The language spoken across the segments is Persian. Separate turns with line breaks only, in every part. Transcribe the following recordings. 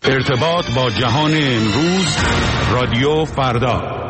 ارتباط با جهان امروز، رادیو فردا.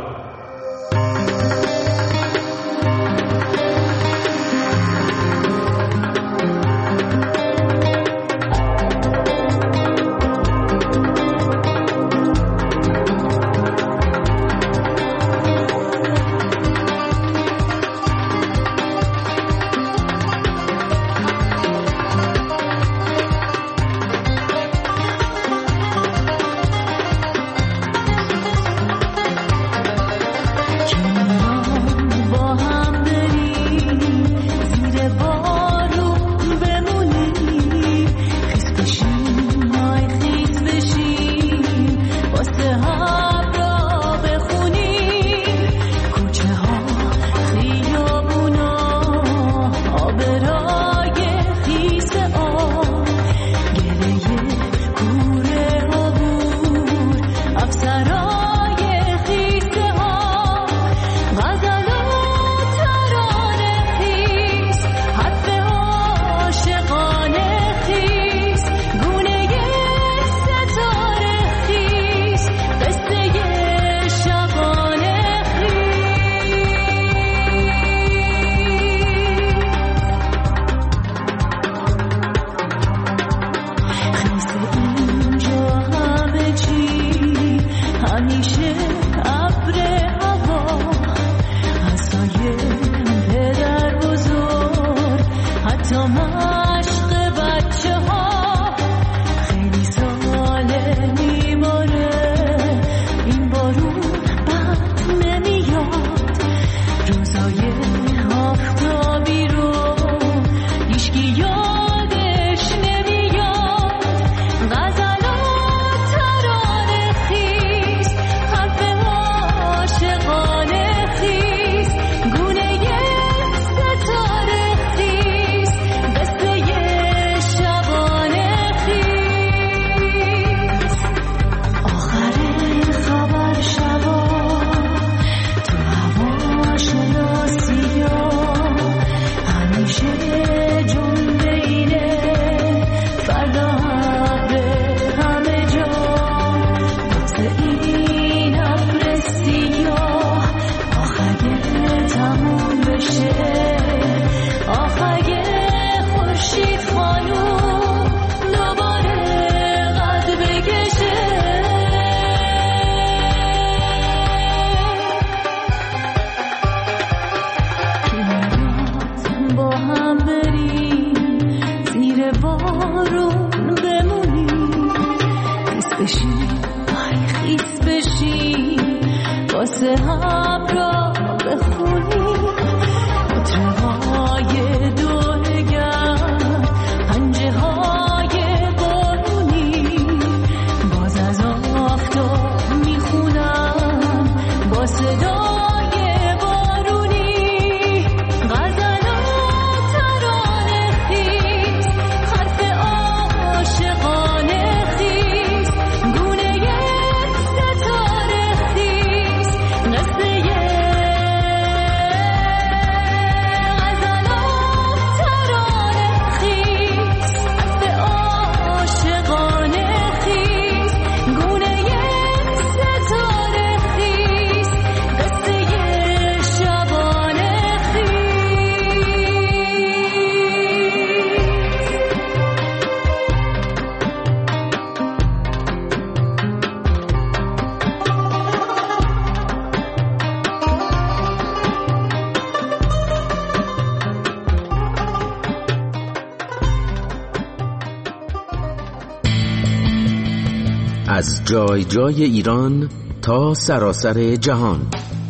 از جای جای ایران تا سراسر جهان،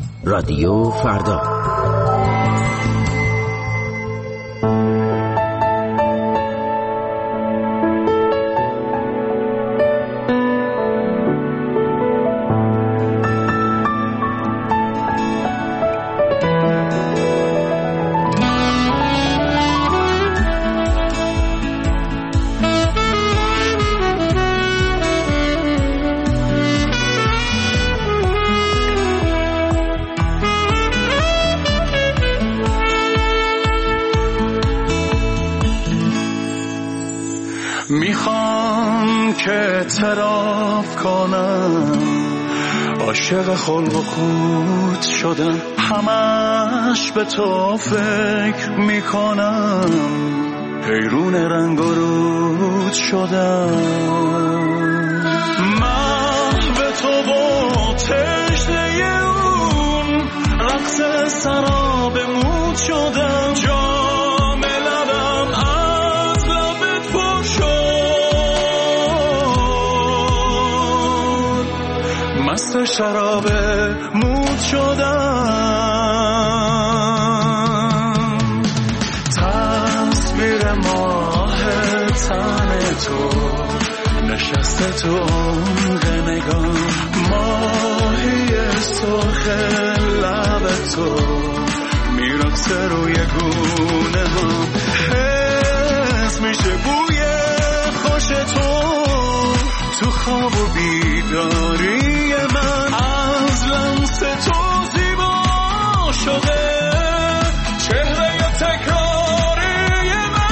رادیو فردا.
که اعتراف کنم عاشق خلق و خود شدم همش به تو فکر میکنم حیرون رنگ و رود شدم محو تو با تشنه اون رقص سراب مود شدم جام لبم از لبت پر شد مست شراب مود شدم تصویر ماه تن تو نشسته تو عمق نگام ماهی سرخ لب تو میرقصه روی گونه هم حس میشه بوی خوش تو خواب و بیداری من از لمس تو زیبا شده چهره تکراری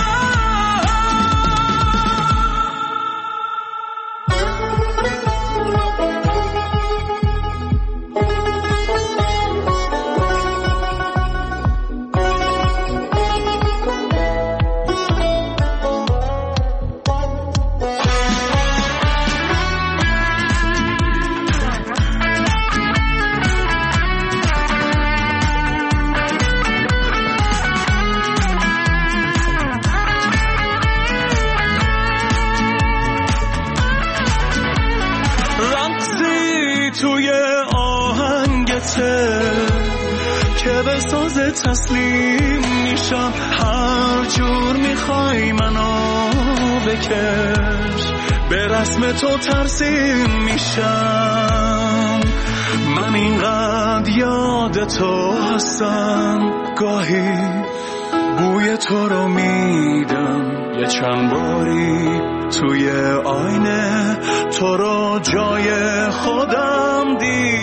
که به ساز تسلیم میشم هر جور میخوای منو بکش به رسم تو ترسیم میشم من اینقدر یاد تو هستم گاهی بوی تو رو میدم یه چند باری توی آینه تو رو جای خودم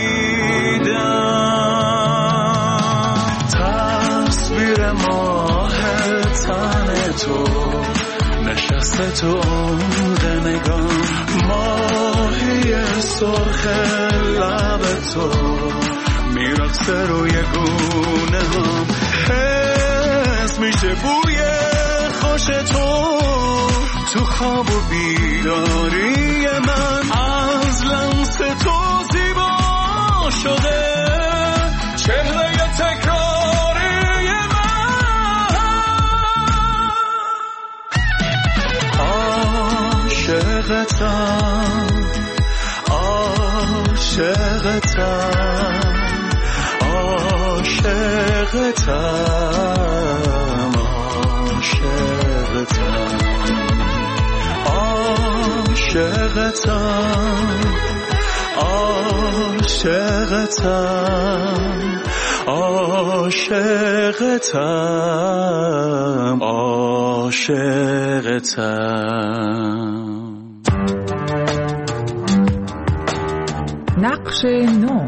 دیدم تصویر ماه تن تو نشسته تو عمق نگام ماهی سرخ لب تو میرقصه روی گونه هم حس میشه بوی خوش تو خواب و بیداری من از لمس تو زیبا شده چهره تکراری من عاشقتم عاشقتم عاشقتم عاشقتم عاشقتم عاشقتم
نقش نو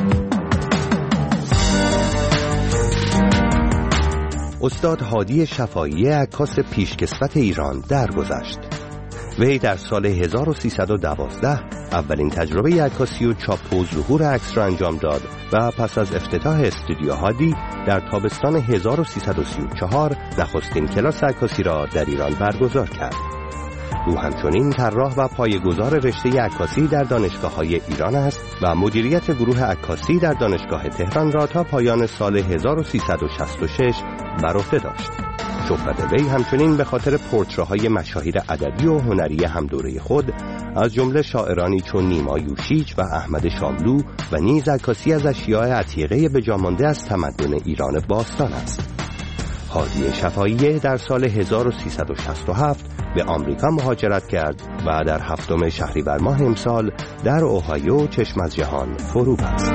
استاد هادی شفاعی عکاس پیشکسوت ایران درگذشت. وی در سال 1312 اولین تجربه عکاسی و چاپ و ظهور عکس را انجام داد و پس از افتتاح استودیو هادی در تابستان 1334 نخستین کلاس عکاسی را در ایران برگزار کرد. او همچنین طراح و پایه‌گذار رشته عکاسی در دانشگاه‌های ایران است و مدیریت گروه عکاسی در دانشگاه تهران را تا پایان سال 1366 بر عهده داشت. شهرت وی همچنین به خاطر پورتره‌های مشاهیر ادبی و هنری همدوره خود از جمله شاعرانی چون نیما یوشیج و احمد شاملو و نیز عکاسی از اشیاء عتیقه بجامانده از تمدن ایران باستان است. هادی شفاعی در سال 1367 به آمریکا مهاجرت کرد و در 7 شهریور ماه امسال در اوهایو چشم از جهان فرو بست.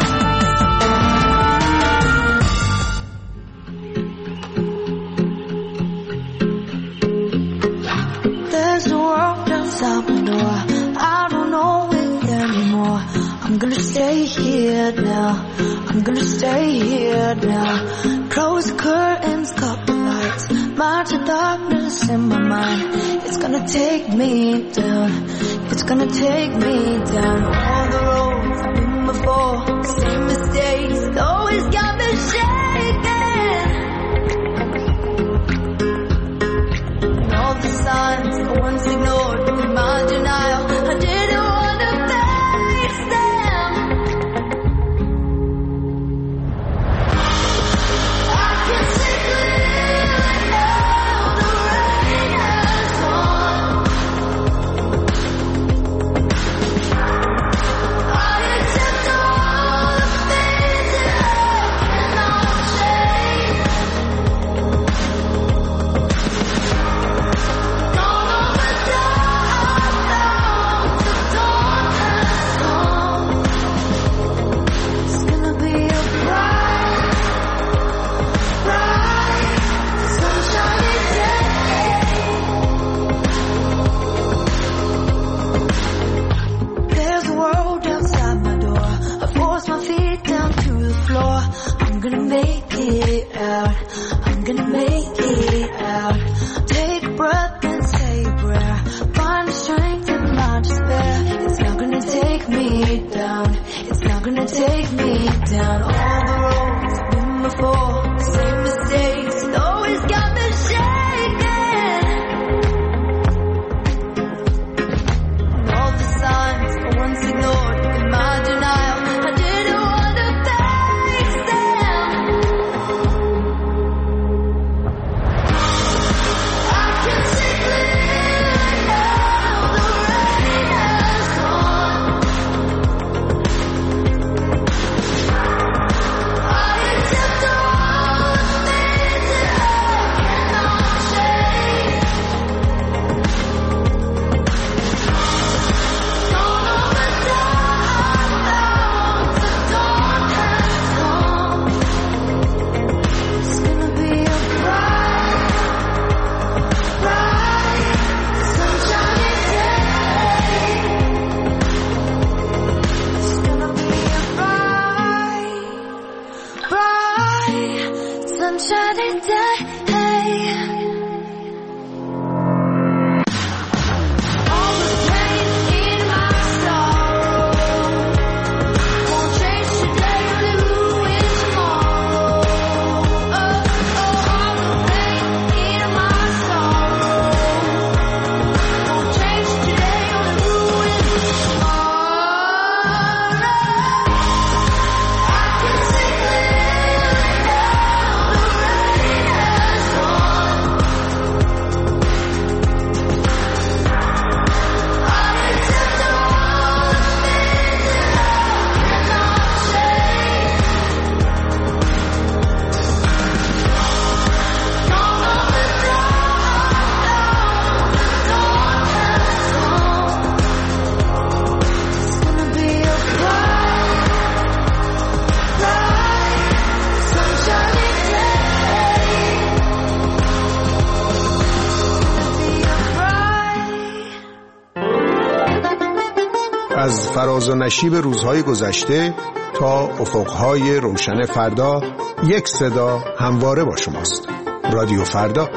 I'm gonna stay here now. I'm gonna stay here now. Close the curtains, cut the lights.
heart's march of darkness in my mind. It's gonna take me down. It's gonna take me down. All the roads I've been before, same mistakes, always got me shaking. And all the signs I once ignored with my denial, I didn't want to face them. I can see clearly now, the rain has gone. I accept all the things that I cannot change. Gone on the dark, the dawn has come. It's gonna be a bright, bright, sunshiny day. There's a world outside my door. I force my feet down to the floor. I'm gonna make it out. I'm gonna make it out. Take a breath and say a prayer. Find the strength in my despair. It's not gonna take me down. It's not gonna take me down. All the roads I've been before, same mistakes, always got me shaking. And all the signs I once ignored in my denial, I didn't want to face them. I can see clearly now, the rain has gone. I accept all the things that I cannot change. Gone on the dark, the dawn has come. It's gonna be a bright, bright, sunshiny day. It's gonna be a bright, bright, sunshiny day. All the pain in my sorrow won't change today, only ruin tomorrow. All the pain in my sorrow won't change today, only ruin tomorrow. I can see clearly now, the rain has gone. I accept all the things that I cannot change. Gone on the dark, the dawn has come. It's gonna be a bright, bright, sunshiny day. It's gonna be a bright.
از فراز و نشیب روزهای گذشته تا افقهای روشن فردا، یک صدا همواره با شماست. رادیو فردا.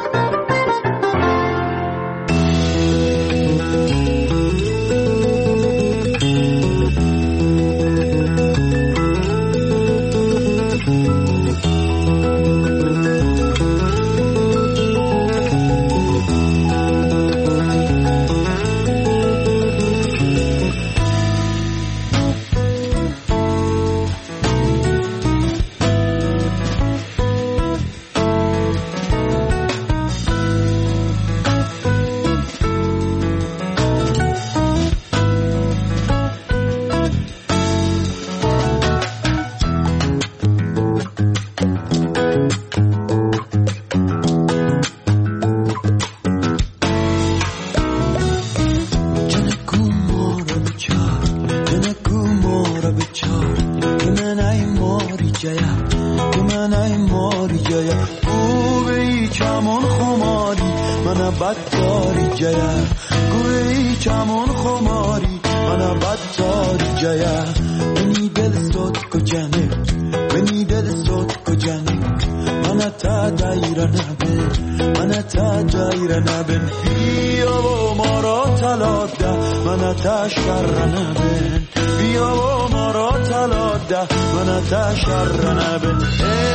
بدکاری جیا گویی چمون خماری من بدکاری جیا بنی دل صوت کو جانب بنی دل صوت کو جانب من من تا دایر نبن من تا دایر نبن بیا و ما را تلاده من تا شر نبن بیا و ما را تلاده من تا شر نبن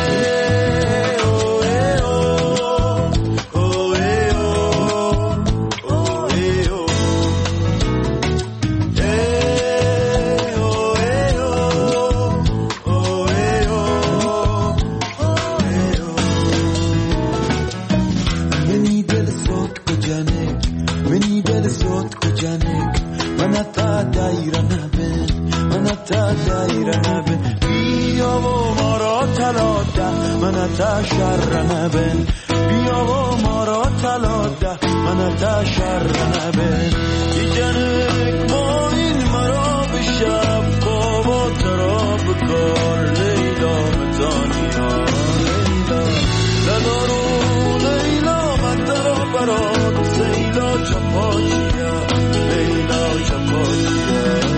تا شر نبن بیا و ما را تلاده من تا شر نبن جنک ما این مرا به شب بابا ترا بکار لیلا متانیا لیلا ندارو لیلا من ترا برات زیلا چپاچیا لیلا چپاچیا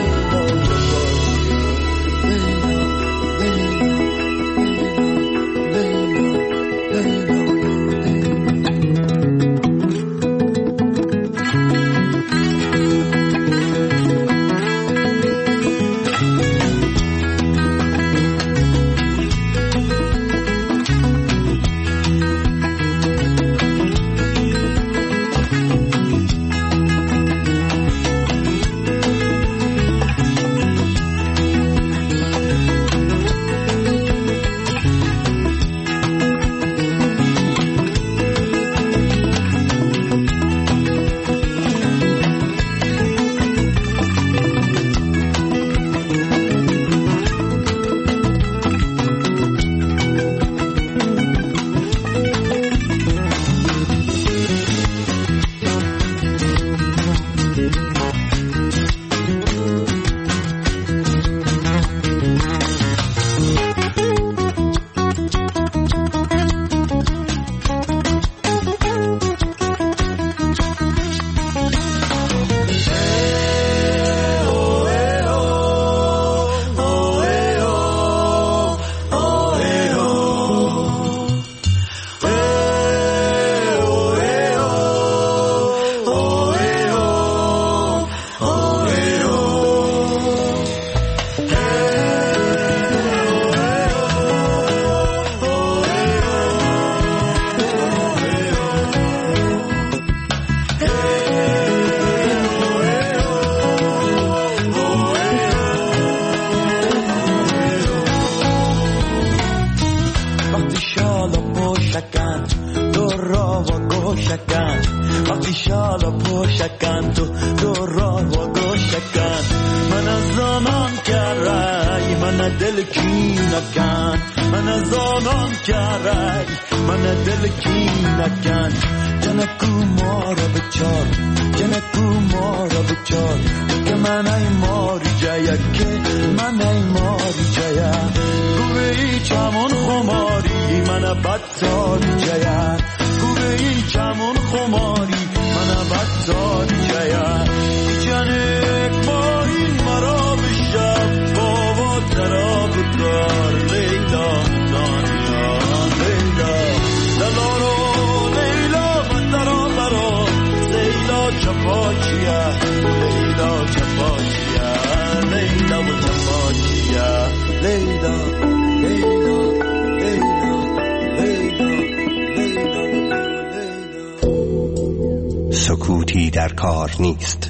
سکوتی در کار نیست.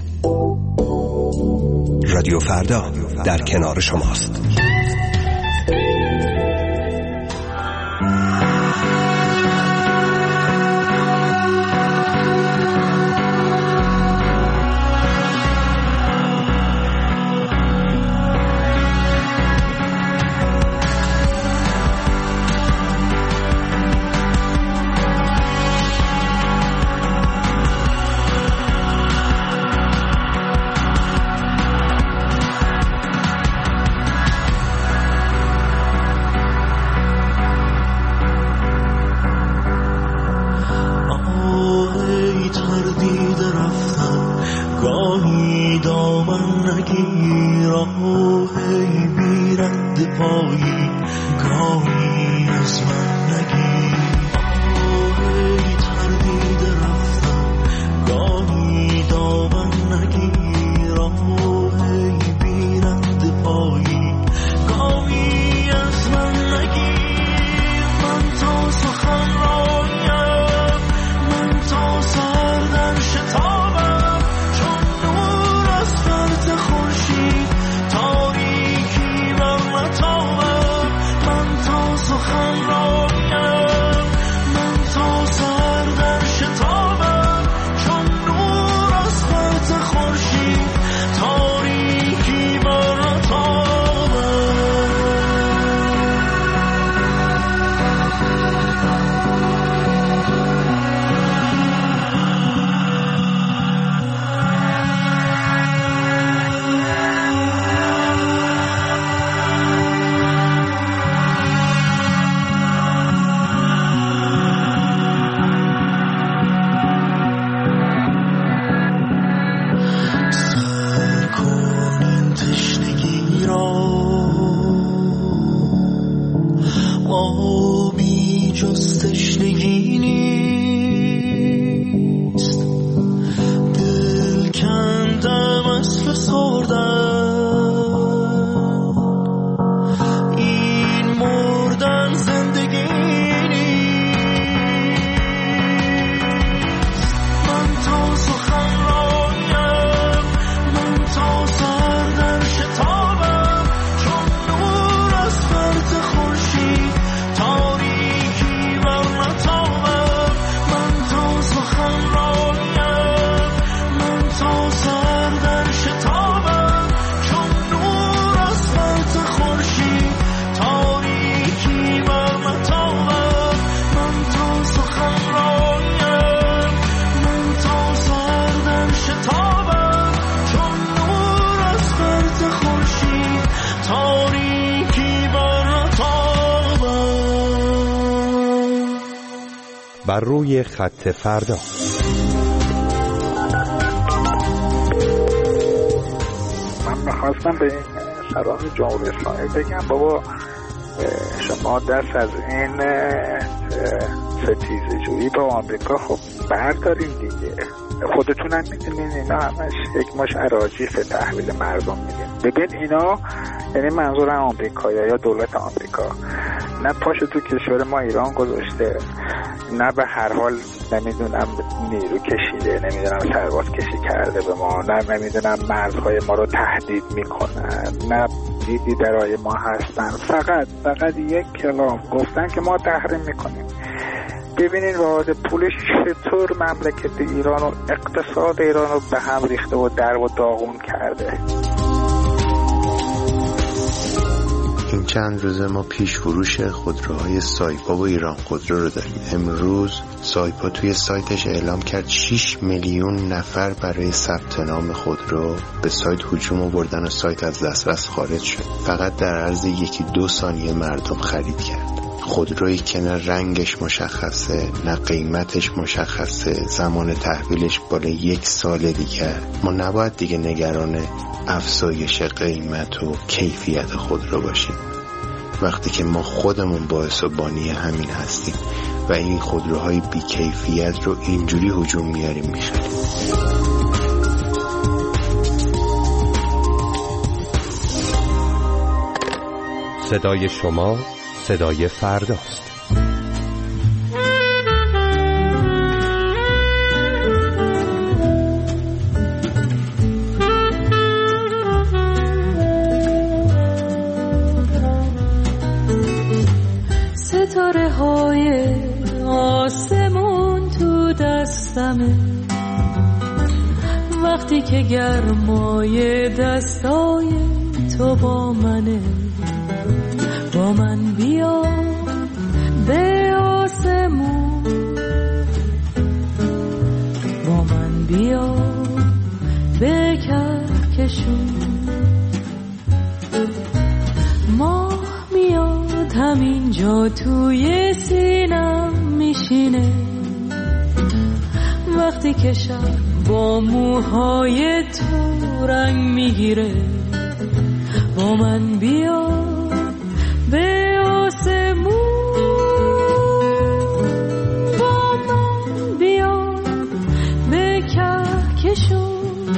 رادیو فردا در کنار شماست.
ای بی رد پایی گاهی از من نگیر
بر روی خط فردا.
من میخواستم به این سران جمهوری اسلامی بگم بابا شما دست از این ستیزه جویی با آمریکا خب برداریم دیگه. خودتون هم میدونین اینا همش یک مش اراجیف تحویل مردم میدین. ببین اینا یعنی منظور آمریکا یا دولت آمریکا نه پاشو تو کشور ما ایران گذاشته، نه به هر حال نمیدونم نیرو کشیده، نمیدونم سرباز کشی کرده به ما، نه نمیدونم مرزهای ما رو تهدید میکنن، نه دیدی درای ما هستن. فقط یک کلام گفتن که ما تحریم میکنیم. ببینین واحد پولش چطور مملکت ایران و اقتصاد ایران رو به هم ریخته و در و داغون کرده.
این چند روزه ما پیش فروش خودروهای سایپا و ایران خودرو رو داریم. امروز سایپا توی سایتش اعلام کرد 6 میلیون نفر برای ثبت نام خودرو به سایت هجوم آوردن و سایت از دسترس خارج شد. فقط در عرض 1-2 ثانیه مردم خرید کرد. خودرویی که نه رنگش مشخصه، نه قیمتش مشخصه، زمان تحویلش بالای 1 سال دیگه. ما نباید دیگه نگران افزایش قیمت و کیفیت خودرو باشیم وقتی که ما خودمون باعث و بانی همین هستیم و این خودروهای بی کیفیت رو اینجوری هجوم میاریم میخریم.
صدای شما صدای فرداست.
ستاره های آسمون تو دستمه، وقتی که گرمای دستای تو با منه. با من بیا به آسمون، با من بیا به کهکشون. ماه میاد همینجا توی سینم میشینه، وقتی که شب با موهای تو رنگ میگیره. با من بیا به آسمون، با من بیا به کهکشون.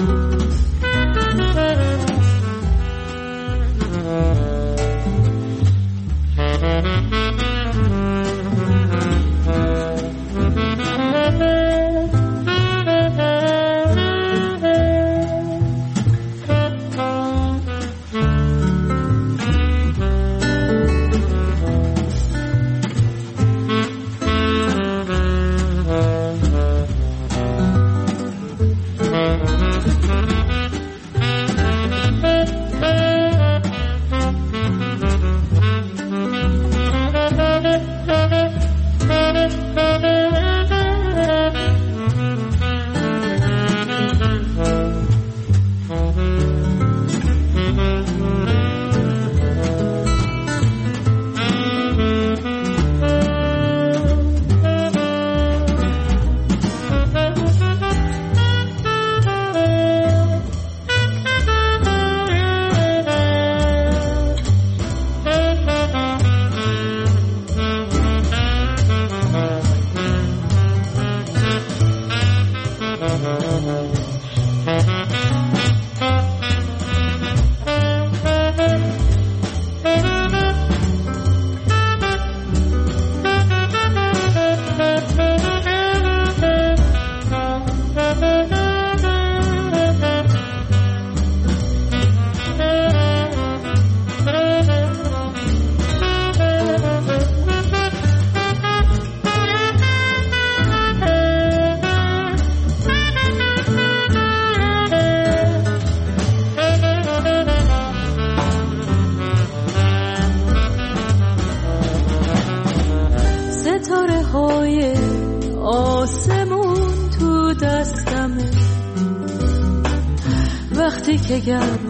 وقتی که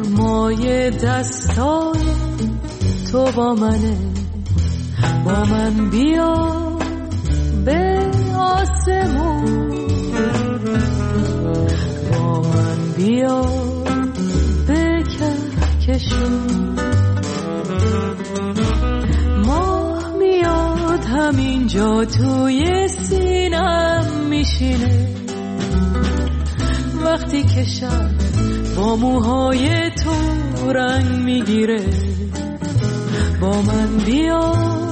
گرمای دستای تو با منه. با من بیا به آسمون با من بیا به کهکشون. ماه میاد همینجا توی سینم میشینه وقتی که شب با موهای تو رنگ میگیره. با من بیا